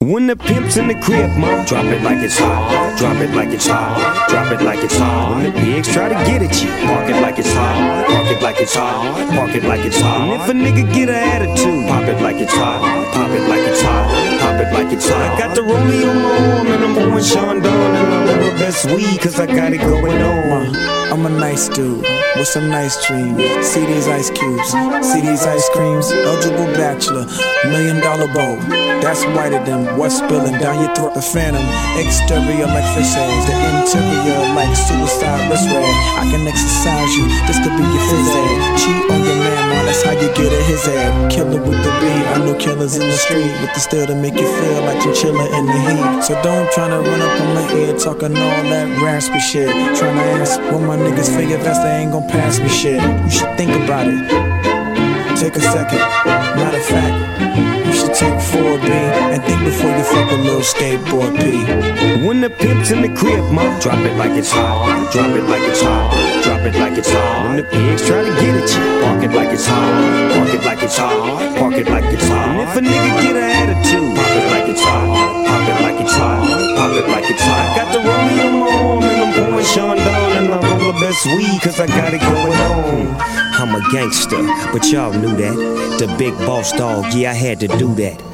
When the pimp's in the crib, ma, drop it like it's hot. Drop it like it's hot. Drop it like it's hot. When the pigs try to get at you, park it like it's hot. Park it like it's hot. Park it like it's hot. And if a nigga get an attitude, pop it like it's hot. Pop it like it's hot. Pop it like it's hot. I got the rollie on my arm and I'm pouring Sean Dawn and I'm the best weed 'cause I got it going on. I'm a nice dude with some nice dreams. See these ice cubes, see these ice creams. Eligible bachelor, $1 million bowl. That's whiter than what's spilling down your throat. The phantom, exterior like fish eggs, the interior like suicide wrist rag. I can exercise you, this could be your phys ed. Cheat on your man, man, that's how you get at his ad. Killer with the beat, I know killers in the street with the steel to make you feel like you're chillin' in the heat. So don't tryna run up on my ear talking all that raspy shit. Tryna ask what my niggas figure vest, they ain't gon' pass me shit. You should think about it. Take a second. Matter of fact, you should take 4B and think before you fuck a little skateboard P. When the pimp's in the crib, ma, drop it like it's hot. Drop it like it's hot. Drop it like it's hot. When the pigs try to get at you, park it like it's hot. Park it like it's hot. Park it like it's hot. And if a nigga get an attitude, pop it like it's hot. Pop it like it's hot. Pop it like it's hot. I got the rollie on my arm and I'm pouring Sean Dawn and I'm all the best weed 'cause I got it going on. I'm a gangster, but y'all knew that. The big boss dog, yeah, I had to do that.